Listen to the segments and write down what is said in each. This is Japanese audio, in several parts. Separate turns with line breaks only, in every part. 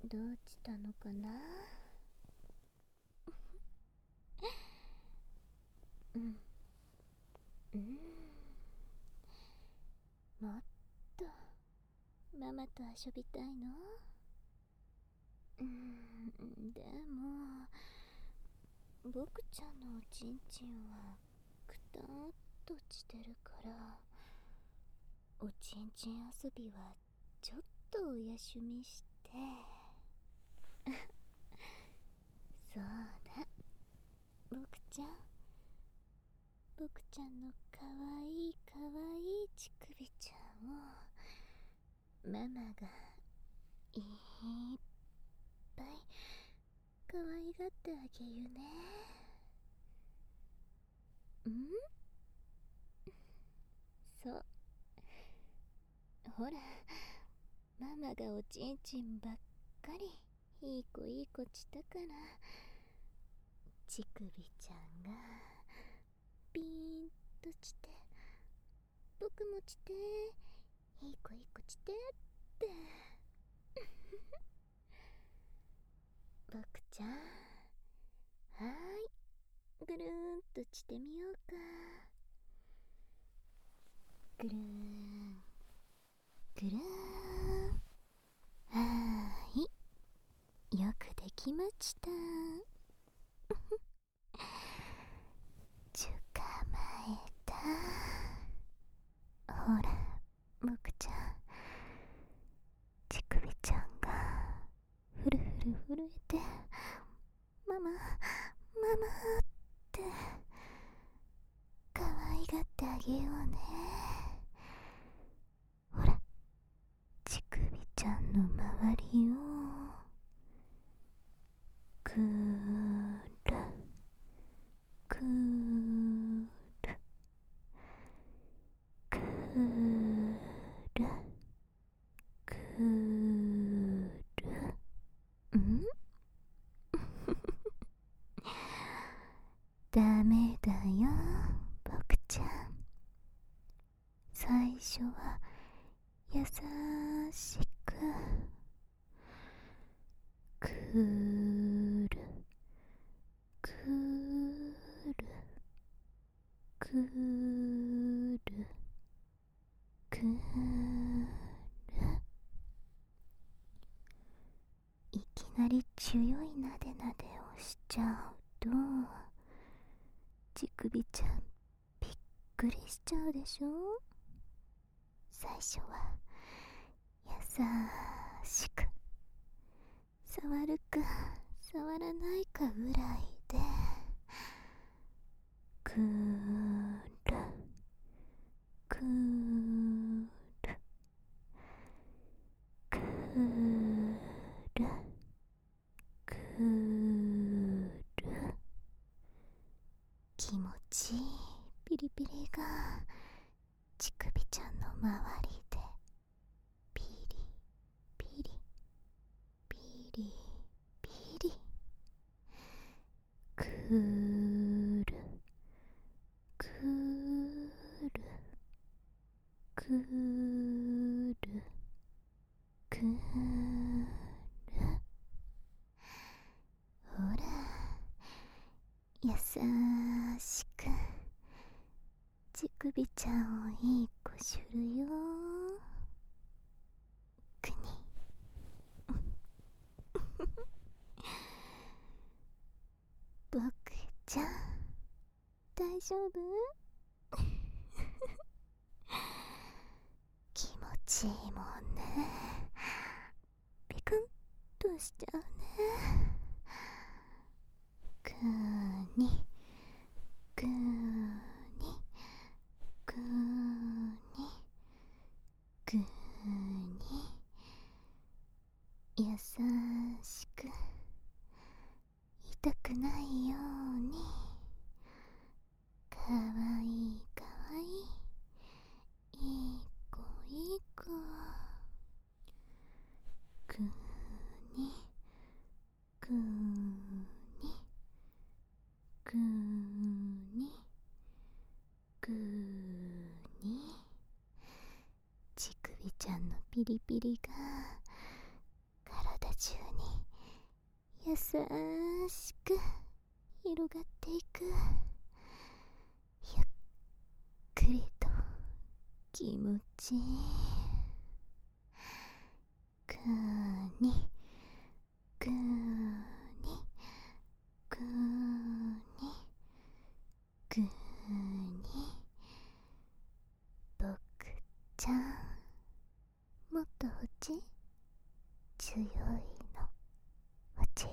どうしたのかな。うんうん。もっとママと遊びたいの。でも僕ちゃんのおちんちんはくたっとしてるから、おちんちん遊びはちょっとお休みしてそうだ、僕ちゃん、僕ちゃんのかわいいかわいい乳首ちゃんをママがいっぱい可愛がってあげるね。そう、ほら、ママがおちんちんばっかりいい子いい子したから、乳首ちゃんがピーンとして、僕もして、いい子いい子してって僕ちゃん、はーい、ぐるーんとしてみようか。ぐるーんぐるーん。はーい、よくできました。捕まえた。ほら、僕ちゃん、乳首ちゃんがふるふる震えて、ママママって可愛がってあげようね。ほら、乳首ちゃんの周りをくるくるくるくる。ダメだよ、僕ちゃん。最初は優しくくるくるくるくる。いきなり強いなでなでをしちゃうと、乳首ちゃんびっくりしちゃうでしょ。最初は優しく、触るか触らないかぐらいでくるくるくるくる。気持ちいいピリピリが乳首ちゃんの周りでピリピリピリピリ。くるくるくるくる。ほら、優しく乳首ちゃんをいい子するよ。くに僕ちゃん、大丈夫？気持ちいいもんね。ピクンとしちゃうね。くにくにくにくに。優しく、痛くないように、かわいいかわいい、いい子いい子。くにくにくにくに。乳首ちゃんのピリピリが体中に優しく広がっていく。ゆっくりと気持ちいい。ぐーにぐーにぐーにぐーに。僕ちゃん、もっと欲しい？強いの欲しい？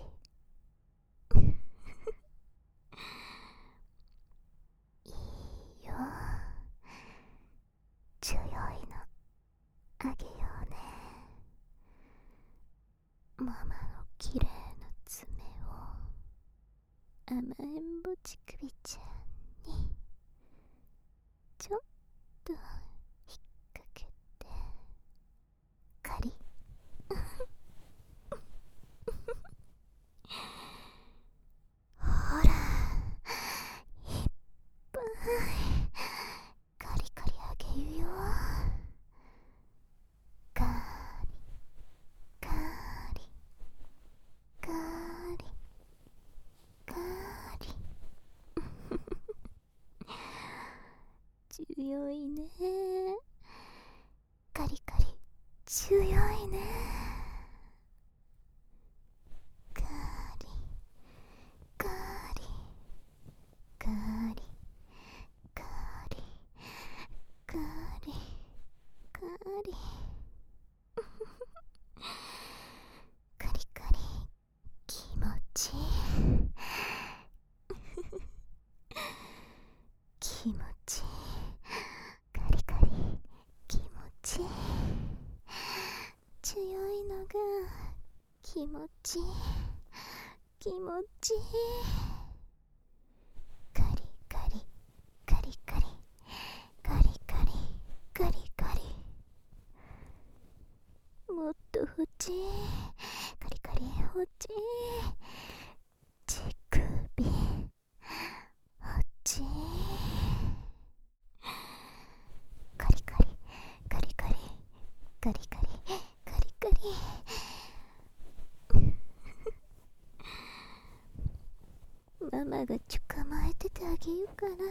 いいよ、強いのあげようね。ママの綺麗な爪を甘えんぼちくびちゃんにちょっと引っ掛けてカリッほら、いっぱいカリカリあげるよ。カリカリカリカリ。強いね、カリカリ強いね。カリカリカリカリカリカリカリカリ気持ちいい。気持ちいい。カリカリ気持ちいい。強いのが気持ちいい。気持ちいい。カリカリカリカリカリカリカリカリ。もっと欲しい。カリカリ欲しい。乳首欲しい。カリカリカリカリカリカリカリカリ。ママが捕まえててあげるから、いっ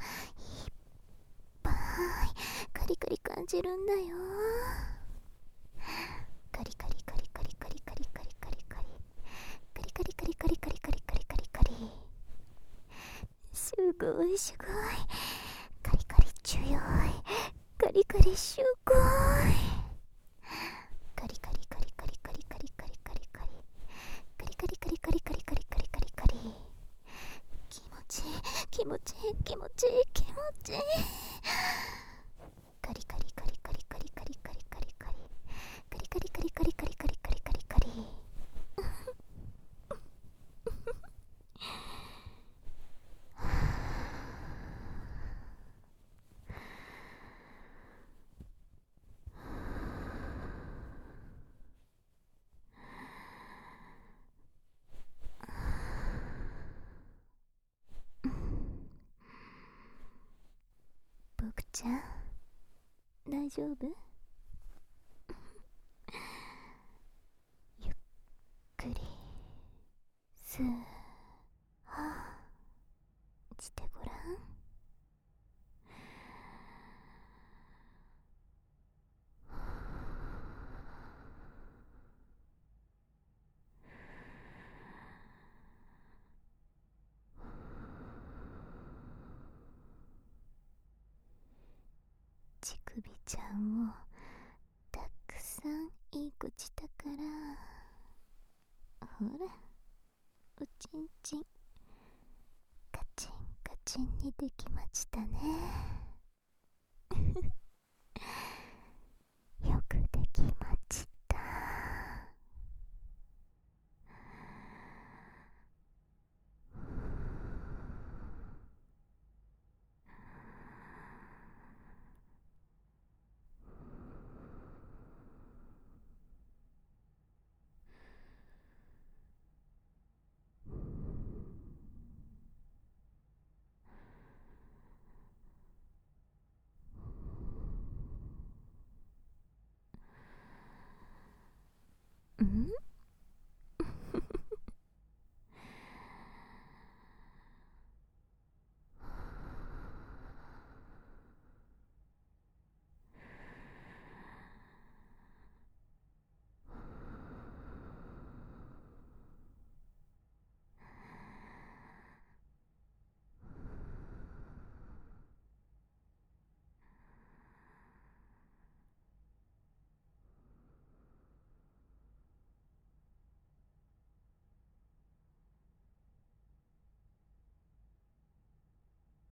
ぱいカリカリ感じるんだよ。カリカリカリカリカリカリカリカリカリカリカリカリカリカリカリカリカリカリ。すごいすごい。カリカリ強い。カリカリすごい。カリカリカリカリカリカリカリカリカリカリカリカリカリカリカリカリカリカリ。気持ちいい気持ちいい気持ちいい気持ちいい。カリカリカリカリカリカリカリカリカリカリカリカリカリカリカリカリカリカリ。僕ちゃん、大丈夫？ゆっくりスーハーしてごらん。乳首ちゃんをたくさんいい子したから、ほら、おちんちんカチンカチンにできましたね。よくできました。